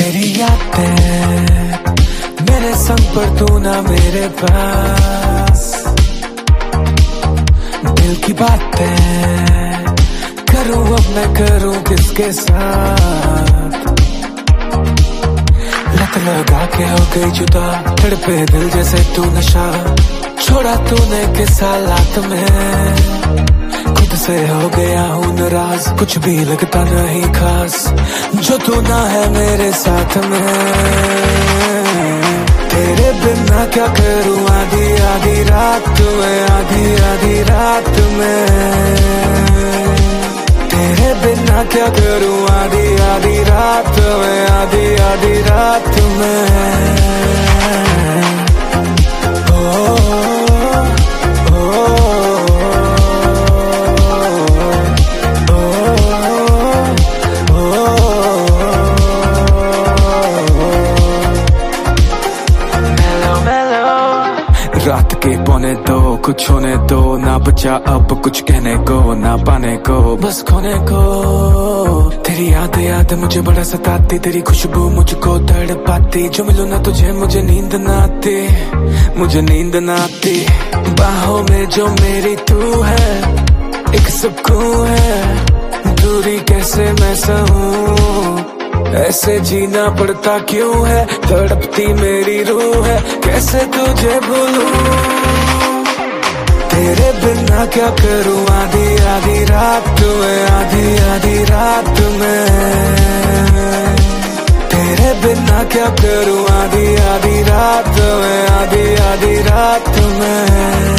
तेरी यादें मेरे संग पर तू ना मेरे पास, दिल की बातें करूं अब मैं करूं किसके साथ। लत लगा के हो गई जुदा, तड़पे दिल जैसे तू नशा, छोड़ा तूने किस हालात में, खुद से हो गया हूं नाराज, कुछ भी लगता नहीं खास जो तू ना है मेरे साथ में। तेरे बिना क्या करूं आधी आधी रात में, आधी आधी रात में। तेरे बिना क्या करूं आधी आधी रात में, आधी आधी रात में। रात के पौने दो, कुछ होने दो, ना बचा अब कुछ कहने को, ना पाने को बस खोने को। तेरी याद मुझे बड़ा सताती, तेरी खुशबू मुझको तड़पाती, जो मिलूं ना तुझे मुझे नींद ना आती, मुझे नींद ना आती। बाहों में जो मेरी तू है एक सुकून है, दूरी कैसे मैं सहूं, ऐसे जीना पड़ता क्यों है, तड़पती मेरी रूह है, कैसे तुझे भूलूं। तेरे बिना क्या करूं आधी आधी रात में, आधी आधी रात में। तेरे बिना क्या करूं आधी आधी रात में, आधी आधी रात में।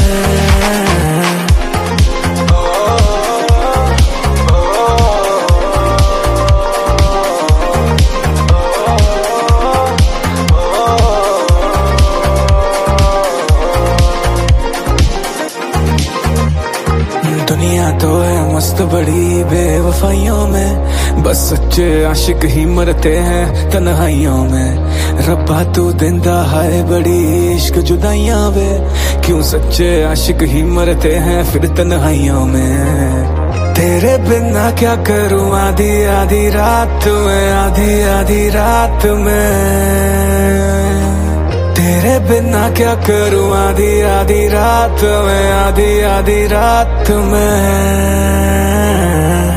दुनिया तो है मस्त बड़ी बेवफाइयों में, बस सच्चे आशिक ही मरते हैं तन्हाइयों में। रब्बा तू दिंदा है बड़ी इश्क जुदाइयां वे, क्यों सच्चे आशिक ही मरते हैं फिर तन्हाइयों में। तेरे बिना क्या करूं आधी आधी रात में, आधी आधी रात में। तेरे बिना क्या करूं आधी आधी रात में, आधी आधी रात में।